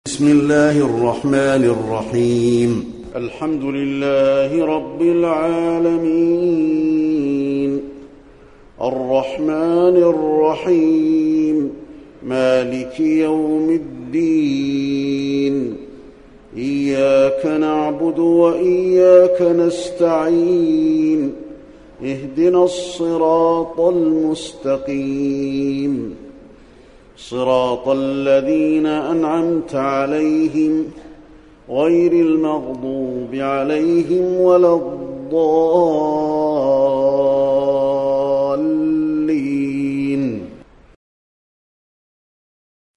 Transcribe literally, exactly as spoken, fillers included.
بسم الله الرحمن الرحيم. الحمد لله رب العالمين، الرحمن الرحيم، مالك يوم الدين، إياك نعبد وإياك نستعين، اهدنا الصراط المستقيم، صراط الذين أنعمت عليهم غير المغضوب عليهم ولا الضالين.